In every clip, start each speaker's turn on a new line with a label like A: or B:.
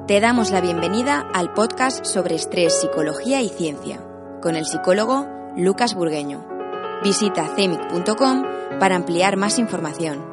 A: Te damos la bienvenida al podcast sobre estrés, psicología y ciencia, con el psicólogo Lucas Burgueño. Visita cemic.com para ampliar más información.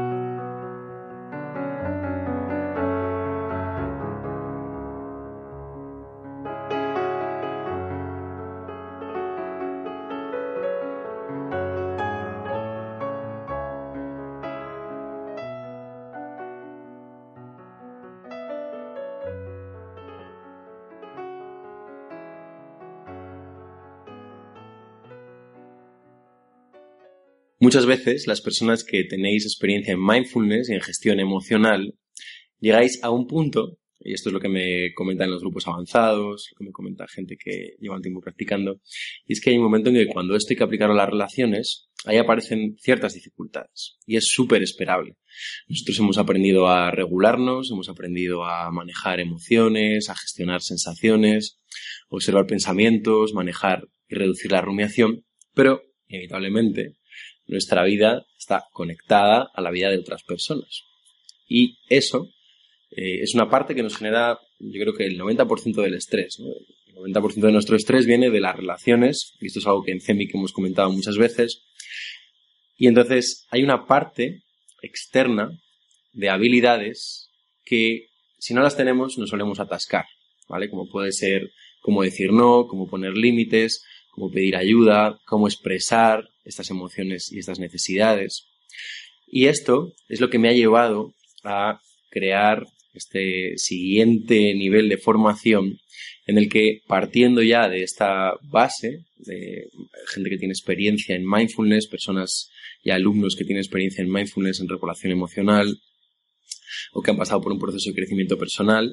B: Muchas veces las personas que tenéis experiencia en mindfulness y en gestión emocional llegáis a un punto, y esto es lo que me comentan los grupos avanzados, lo que me comenta gente que lleva un tiempo practicando, y es que hay un momento en que cuando esto hay que aplicarlo a las relaciones, ahí aparecen ciertas dificultades, y es súper esperable. Nosotros hemos aprendido a regularnos, hemos aprendido a manejar emociones, a gestionar sensaciones, observar pensamientos, manejar y reducir la rumiación, pero inevitablemente nuestra vida está conectada a la vida de otras personas. Y eso es una parte que nos genera, yo creo que el 90% del estrés, ¿no? El 90% de nuestro estrés viene de las relaciones, y esto es algo que en CEMIC hemos comentado muchas veces. Y entonces hay una parte externa de habilidades que, si no las tenemos, nos solemos atascar, ¿vale? Como puede ser cómo decir no, cómo poner límites, cómo pedir ayuda, cómo expresar estas emociones y estas necesidades. Y esto es lo que me ha llevado a crear este siguiente nivel de formación en el que, partiendo ya de esta base de gente que tiene experiencia en mindfulness, personas y alumnos que tienen experiencia en mindfulness, en regulación emocional o que han pasado por un proceso de crecimiento personal,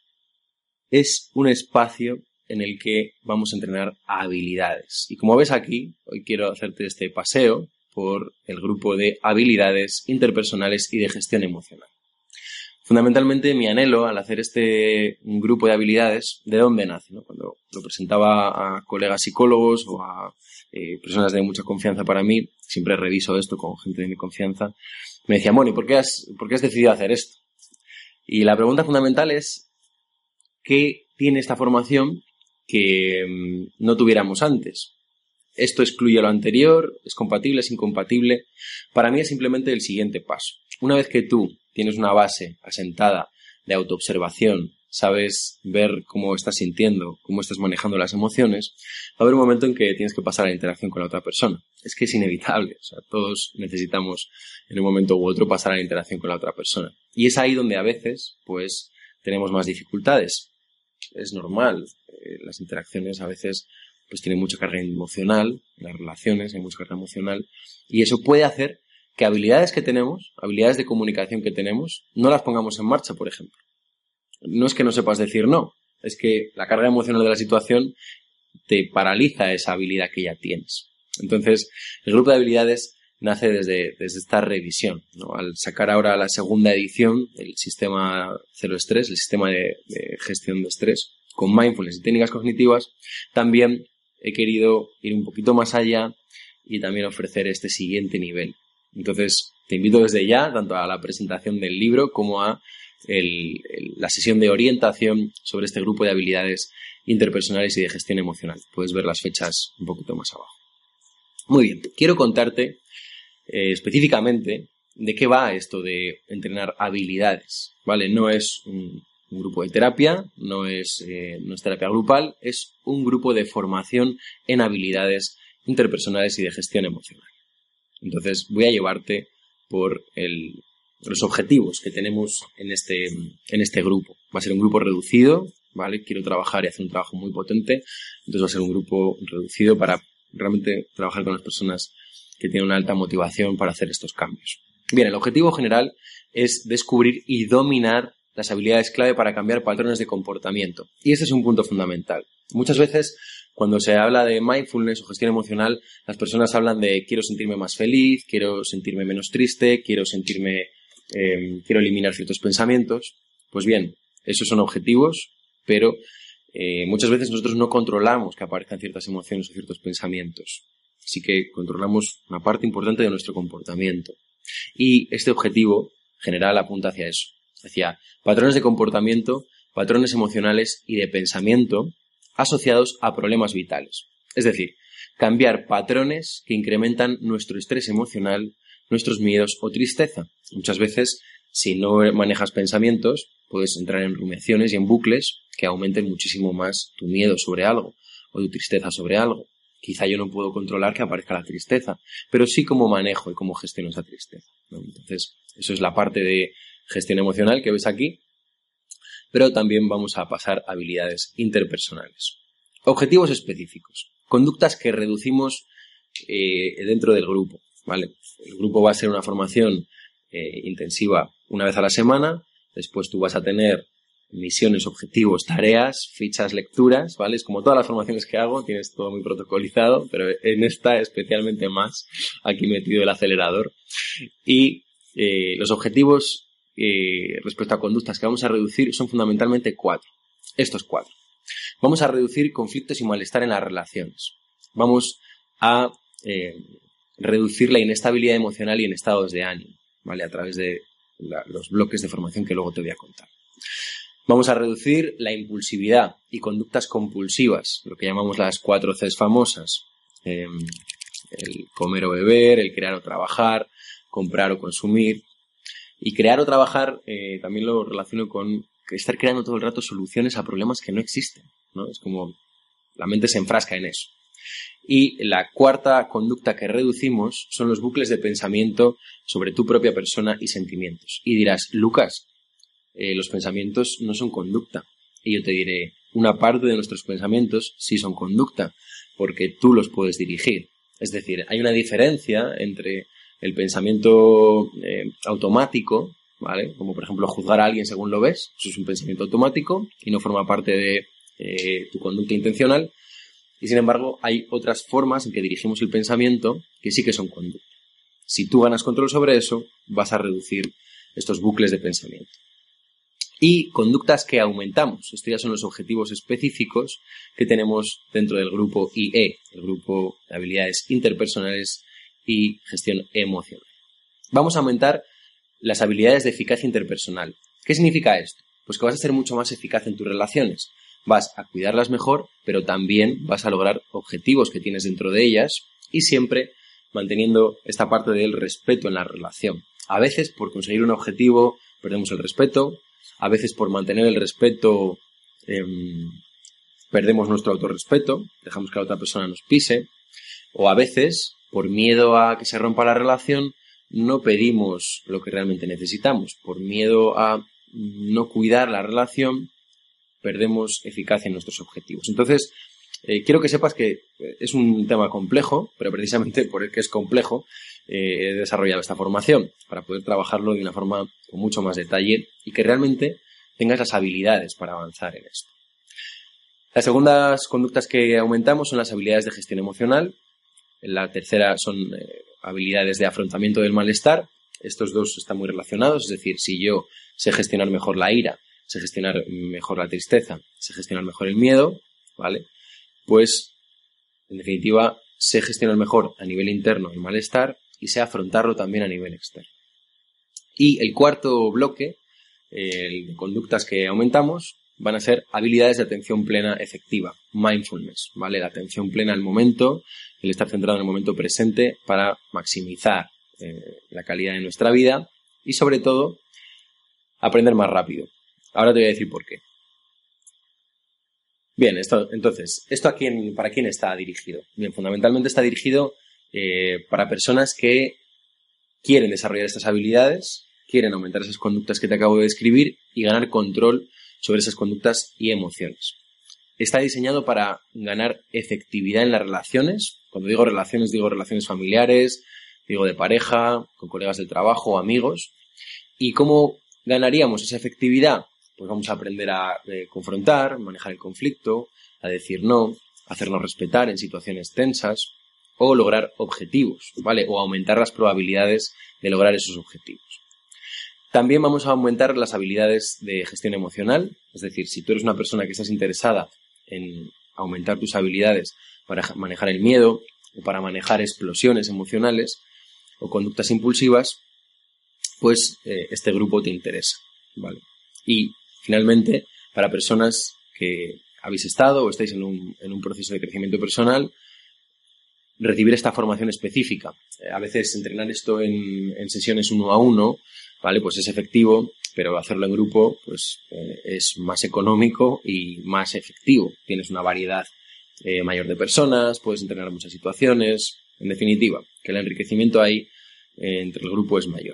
B: es un espacio en el que vamos a entrenar habilidades. Y como ves aquí, hoy quiero hacerte este paseo por el grupo de habilidades interpersonales y de gestión emocional. Fundamentalmente, mi anhelo al hacer este grupo de habilidades, ¿de dónde nace? ¿No? Cuando lo presentaba a colegas psicólogos o a personas de mucha confianza para mí, siempre reviso esto con gente de mi confianza, me decían, bueno, ¿y por qué has decidido hacer esto? Y la pregunta fundamental es, ¿qué tiene esta formación que no tuviéramos antes? ¿Esto excluye lo anterior? ¿Es compatible? ¿Es incompatible? Para mí es simplemente el siguiente paso. Una vez que tú tienes una base asentada de autoobservación, sabes ver cómo estás sintiendo, cómo estás manejando las emociones, va a haber un momento en que tienes que pasar a la interacción con la otra persona. Es que es inevitable. O sea, todos necesitamos en un momento u otro pasar a la interacción con la otra persona. Y es ahí donde a veces, pues, tenemos más dificultades. Es normal. Las interacciones a veces pues tienen mucha carga emocional, las relaciones hay mucha carga emocional, y eso puede hacer que habilidades que tenemos, habilidades de comunicación que tenemos, no las pongamos en marcha, por ejemplo. No es que no sepas decir no, es que la carga emocional de la situación te paraliza esa habilidad que ya tienes. Entonces, el grupo de habilidades nace desde esta revisión, ¿no? Al sacar ahora la segunda edición del sistema Cero Estrés, el sistema de gestión de estrés, con mindfulness y técnicas cognitivas, también he querido ir un poquito más allá y también ofrecer este siguiente nivel. Entonces, te invito desde ya, tanto a la presentación del libro como a la sesión de orientación sobre este grupo de habilidades interpersonales y de gestión emocional. Puedes ver las fechas un poquito más abajo. Muy bien, quiero contarte específicamente de qué va esto de entrenar habilidades, ¿vale? No es un grupo de terapia, no es terapia grupal, es un grupo de formación en habilidades interpersonales y de gestión emocional. Entonces voy a llevarte por los objetivos que tenemos en este grupo. Va a ser un grupo reducido, ¿vale? Quiero trabajar y hacer un trabajo muy potente, entonces va a ser un grupo reducido para realmente trabajar con las personas que tienen una alta motivación para hacer estos cambios. Bien, el objetivo general es descubrir y dominar las habilidades clave para cambiar patrones de comportamiento. Y este es un punto fundamental. Muchas veces, cuando se habla de mindfulness o gestión emocional, las personas hablan de quiero sentirme más feliz, quiero sentirme menos triste, quiero eliminar ciertos pensamientos. Pues bien, esos son objetivos, pero muchas veces nosotros no controlamos que aparezcan ciertas emociones o ciertos pensamientos. Así que controlamos una parte importante de nuestro comportamiento. Y este objetivo general apunta hacia eso, hacia patrones de comportamiento patrones emocionales y de pensamiento asociados a problemas vitales. Es decir, cambiar patrones que incrementan nuestro estrés emocional, nuestros miedos o tristeza. Muchas veces, si no manejas pensamientos, puedes entrar en rumiaciones y en bucles que aumenten muchísimo más tu miedo sobre algo o tu tristeza sobre algo. Quizá yo no puedo controlar que aparezca la tristeza, pero sí cómo manejo y cómo gestiono esa tristeza, ¿no? Entonces, eso es la parte de gestión emocional que ves aquí, pero también vamos a pasar a habilidades interpersonales. Objetivos específicos. Conductas que reducimos dentro del grupo, ¿vale? El grupo va a ser una formación intensiva una vez a la semana. Después tú vas a tener misiones, objetivos, tareas, fichas, lecturas, ¿vale? Es como todas las formaciones que hago, tienes todo muy protocolizado, pero en esta especialmente más, aquí metido el acelerador. Y los objetivos respecto a conductas que vamos a reducir son fundamentalmente 4. Estos 4. Vamos a reducir conflictos y malestar en las relaciones. Vamos a reducir la inestabilidad emocional y en estados de ánimo, ¿vale? A través de los bloques de formación que luego te voy a contar. Vamos a reducir la impulsividad y conductas compulsivas, lo que llamamos las 4 Cs famosas. El comer o beber, el crear o trabajar, comprar o consumir. Y crear o trabajar también lo relaciono con estar creando todo el rato soluciones a problemas que no existen, ¿no? Es como la mente se enfrasca en eso. Y la 4ª conducta que reducimos son los bucles de pensamiento sobre tu propia persona y sentimientos. Y dirás, Lucas, los pensamientos no son conducta. Y yo te diré, una parte de nuestros pensamientos sí son conducta, porque tú los puedes dirigir. Es decir, hay una diferencia entre el pensamiento automático, ¿vale? Como por ejemplo juzgar a alguien según lo ves, eso es un pensamiento automático y no forma parte de tu conducta intencional. Y sin embargo, hay otras formas en que dirigimos el pensamiento que sí que son conducta. Si tú ganas control sobre eso, vas a reducir estos bucles de pensamiento. Y conductas que aumentamos. Estos ya son los objetivos específicos que tenemos dentro del grupo IE, el grupo de habilidades interpersonales y gestión emocional. Vamos a aumentar las habilidades de eficacia interpersonal. ¿Qué significa esto? Pues que vas a ser mucho más eficaz en tus relaciones. Vas a cuidarlas mejor, pero también vas a lograr objetivos que tienes dentro de ellas y siempre manteniendo esta parte del respeto en la relación. A veces, por conseguir un objetivo, perdemos el respeto. A veces, por mantener el respeto, perdemos nuestro autorrespeto, dejamos que la otra persona nos pise. O a veces, por miedo a que se rompa la relación, no pedimos lo que realmente necesitamos. Por miedo a no cuidar la relación, perdemos eficacia en nuestros objetivos. Entonces, quiero que sepas que es un tema complejo, pero precisamente por el que es complejo, he desarrollado esta formación para poder trabajarlo de una forma con mucho más detalle y que realmente tengas las habilidades para avanzar en esto. Las segundas conductas que aumentamos son las habilidades de gestión emocional. La tercera son habilidades de afrontamiento del malestar. Estos dos están muy relacionados, es decir, si yo sé gestionar mejor la ira, sé gestionar mejor la tristeza, sé gestionar mejor el miedo, ¿vale? Pues, en definitiva, sé gestionar mejor a nivel interno el malestar y sé afrontarlo también a nivel externo. Y el cuarto bloque, de conductas que aumentamos, van a ser habilidades de atención plena efectiva, mindfulness, ¿vale? La atención plena al momento, el estar centrado en el momento presente para maximizar la calidad de nuestra vida y, sobre todo, aprender más rápido. Ahora te voy a decir por qué. Bien, ¿esto para quién está dirigido? Bien, fundamentalmente está dirigido para personas que quieren desarrollar estas habilidades, quieren aumentar esas conductas que te acabo de describir y ganar control sobre esas conductas y emociones. Está diseñado para ganar efectividad en las relaciones. Cuando digo relaciones familiares, digo de pareja, con colegas del trabajo, amigos. ¿Y cómo ganaríamos esa efectividad? Pues vamos a aprender a confrontar, manejar el conflicto, a decir no, a hacernos respetar en situaciones tensas o lograr objetivos, ¿vale? O aumentar las probabilidades de lograr esos objetivos. También vamos a aumentar las habilidades de gestión emocional, es decir, si tú eres una persona que estás interesada en aumentar tus habilidades para manejar el miedo o para manejar explosiones emocionales o conductas impulsivas, pues este grupo te interesa, ¿vale? Y finalmente para personas que habéis estado o estáis en un proceso de crecimiento personal, recibir esta formación específica. A veces entrenar esto en sesiones 1 a 1, ¿vale? Pues es efectivo, pero hacerlo en grupo pues es más económico y más efectivo. Tienes una variedad mayor de personas, puedes entrenar en muchas situaciones. En definitiva, que el enriquecimiento ahí entre el grupo es mayor.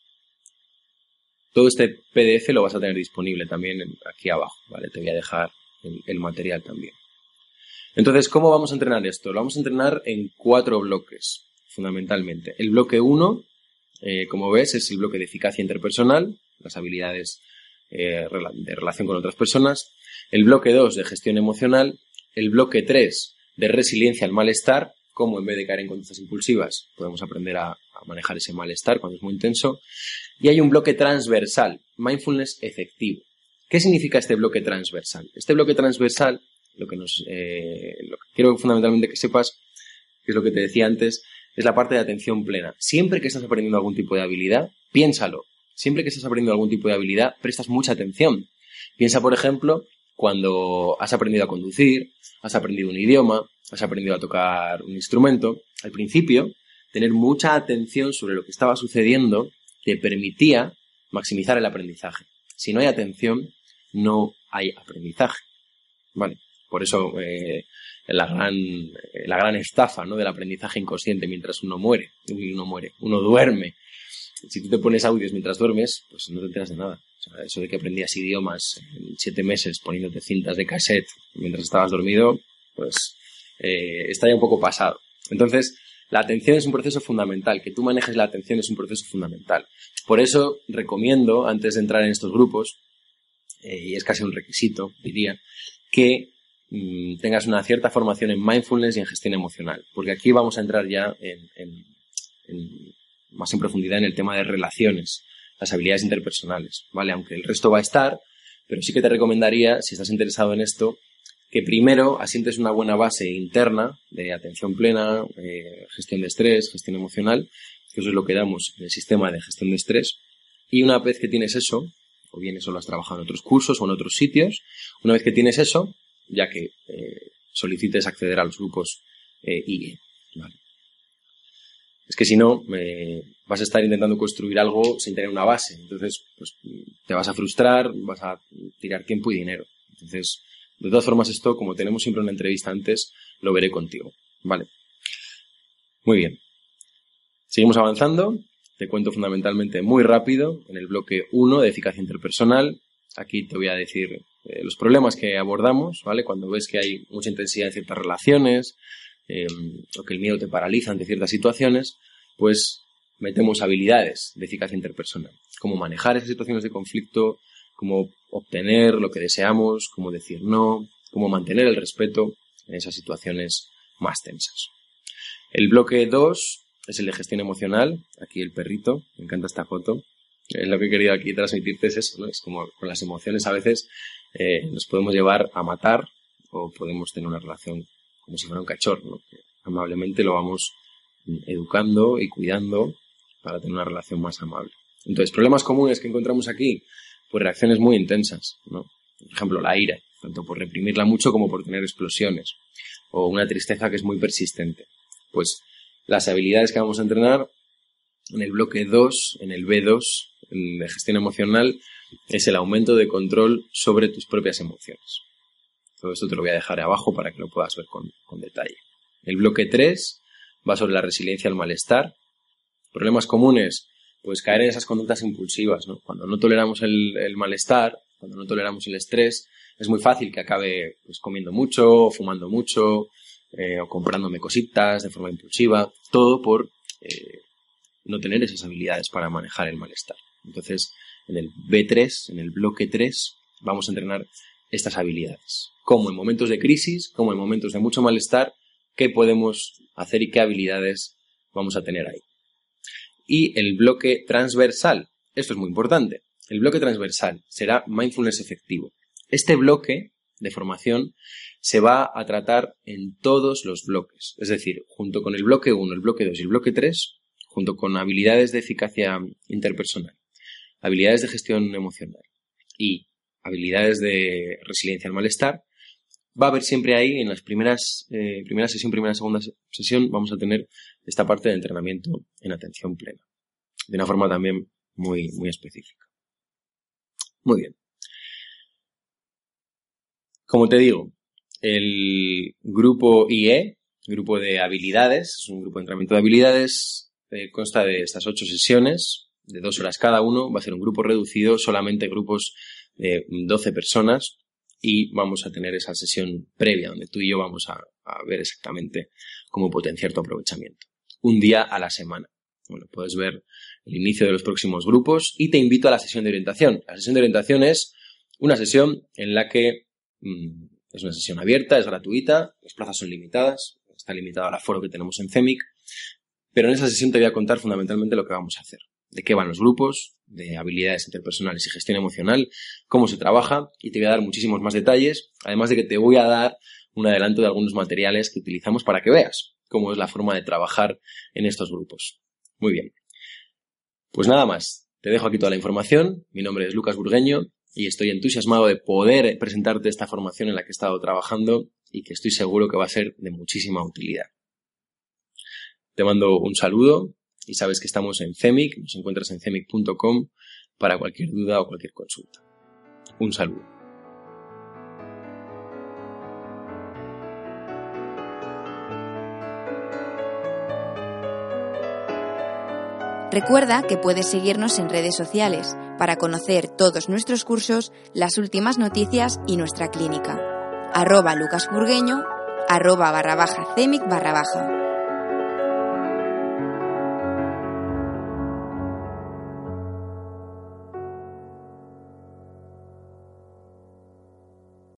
B: Todo este PDF lo vas a tener disponible también aquí abajo, ¿vale? Te voy a dejar el material también. Entonces, ¿cómo vamos a entrenar esto? Lo vamos a entrenar en 4 bloques, fundamentalmente. El bloque 1, como ves, es el bloque de eficacia interpersonal, las habilidades de relación con otras personas. El bloque 2, de gestión emocional. El bloque 3, de resiliencia al malestar, cómo en vez de caer en conductas impulsivas podemos aprender a manejar ese malestar cuando es muy intenso. Y hay un bloque transversal, mindfulness efectivo. ¿Qué significa este bloque transversal? Este bloque transversal, lo que quiero fundamentalmente que sepas, que es lo que te decía antes, es la parte de atención plena. Siempre que estás aprendiendo algún tipo de habilidad, piénsalo. Siempre que estás aprendiendo algún tipo de habilidad, prestas mucha atención. Piensa, por ejemplo, cuando has aprendido a conducir, has aprendido un idioma, has aprendido a tocar un instrumento. Al principio, tener mucha atención sobre lo que estaba sucediendo te permitía maximizar el aprendizaje. Si no hay atención, no hay aprendizaje. Vale. Por eso la gran estafa, ¿no?, del aprendizaje inconsciente mientras uno duerme. Si tú te pones audios mientras duermes, pues no te enteras de nada. O sea, eso de que aprendías idiomas en 7 meses poniéndote cintas de cassette mientras estabas dormido, pues está ya un poco pasado. Entonces, la atención es un proceso fundamental. Que tú manejes la atención es un proceso fundamental. Por eso recomiendo, antes de entrar en estos grupos, y es casi un requisito, diría, que tengas una cierta formación en mindfulness y en gestión emocional. Porque aquí vamos a entrar ya más en profundidad en el tema de relaciones, las habilidades interpersonales, ¿vale? Aunque el resto va a estar, pero sí que te recomendaría, si estás interesado en esto, que primero asientes una buena base interna de atención plena, gestión de estrés, gestión emocional, que eso es lo que damos en el sistema de gestión de estrés. Y una vez que tienes eso, o bien eso lo has trabajado en otros cursos o en otros sitios, una vez que tienes eso, ya que solicites acceder a los grupos IE, ¿vale? Es que si no, vas a estar intentando construir algo sin tener una base. Entonces, pues te vas a frustrar, vas a tirar tiempo y dinero. Entonces, de todas formas, esto, como tenemos siempre una entrevista antes, lo veré contigo, ¿vale? Muy bien. Seguimos avanzando. Te cuento fundamentalmente muy rápido en el bloque 1 de eficacia interpersonal. Aquí te voy a decir los problemas que abordamos, ¿vale? Cuando ves que hay mucha intensidad en ciertas relaciones, o que el miedo te paraliza ante ciertas situaciones, pues metemos habilidades de eficacia interpersonal. Cómo manejar esas situaciones de conflicto, cómo obtener lo que deseamos, cómo decir no, cómo mantener el respeto en esas situaciones más tensas. El bloque 2 es el de gestión emocional. Aquí el perrito, me encanta esta foto. Lo que he querido aquí transmitirte es eso, ¿no? Es como con las emociones a veces nos podemos llevar a matar o podemos tener una relación como si fuera un cachorro, ¿no? Que amablemente lo vamos educando y cuidando para tener una relación más amable. Entonces, problemas comunes que encontramos aquí, pues reacciones muy intensas, ¿no? Por ejemplo, la ira, tanto por reprimirla mucho como por tener explosiones, o una tristeza que es muy persistente. Pues las habilidades que vamos a entrenar en el bloque 2, en el B2, de gestión emocional, es el aumento de control sobre tus propias emociones. Todo esto te lo voy a dejar abajo para que lo puedas ver con detalle. El bloque 3 va sobre la resiliencia al malestar. Problemas comunes, pues caer en esas conductas impulsivas, ¿no? Cuando no toleramos el malestar, cuando no toleramos el estrés, es muy fácil que acabe pues comiendo mucho, o fumando mucho, o comprándome cositas de forma impulsiva, todo por no tener esas habilidades para manejar el malestar. Entonces, en el B3, en el bloque 3, vamos a entrenar estas habilidades. Como en momentos de crisis, como en momentos de mucho malestar, qué podemos hacer y qué habilidades vamos a tener ahí. Y el bloque transversal, esto es muy importante, el bloque transversal será mindfulness efectivo. Este bloque de formación se va a tratar en todos los bloques, es decir, junto con el bloque 1, el bloque 2 y el bloque 3, junto con habilidades de eficacia interpersonal, habilidades de gestión emocional y habilidades de resiliencia al malestar, va a haber siempre ahí, en las primera sesión, segunda sesión, vamos a tener esta parte de entrenamiento en atención plena, de una forma también muy, muy específica. Muy bien. Como te digo, el grupo IE, grupo de habilidades, es un grupo de entrenamiento de habilidades, consta de estas 8 sesiones, de 2 horas cada uno, va a ser un grupo reducido, solamente grupos de 12 personas, y vamos a tener esa sesión previa donde tú y yo vamos a ver exactamente cómo potenciar tu aprovechamiento. Un día a la semana. Bueno, puedes ver el inicio de los próximos grupos y te invito a la sesión de orientación. La sesión de orientación es una sesión en la que es una sesión abierta, es gratuita, las plazas son limitadas, está limitado al aforo que tenemos en CEMIC, pero en esa sesión te voy a contar fundamentalmente lo que vamos a hacer. De qué van los grupos, de habilidades interpersonales y gestión emocional, cómo se trabaja, y te voy a dar muchísimos más detalles, además de que te voy a dar un adelanto de algunos materiales que utilizamos para que veas cómo es la forma de trabajar en estos grupos. Muy bien. Pues nada más, te dejo aquí toda la información. Mi nombre es Lucas Burgueño y estoy entusiasmado de poder presentarte esta formación en la que he estado trabajando y que estoy seguro que va a ser de muchísima utilidad. Te mando un saludo. Y sabes que estamos en CEMIC, nos encuentras en cemic.com para cualquier duda o cualquier consulta. Un saludo.
A: Recuerda que puedes seguirnos en redes sociales para conocer todos nuestros cursos, las últimas noticias y nuestra clínica. @lucasburgueño, @CEMIC_.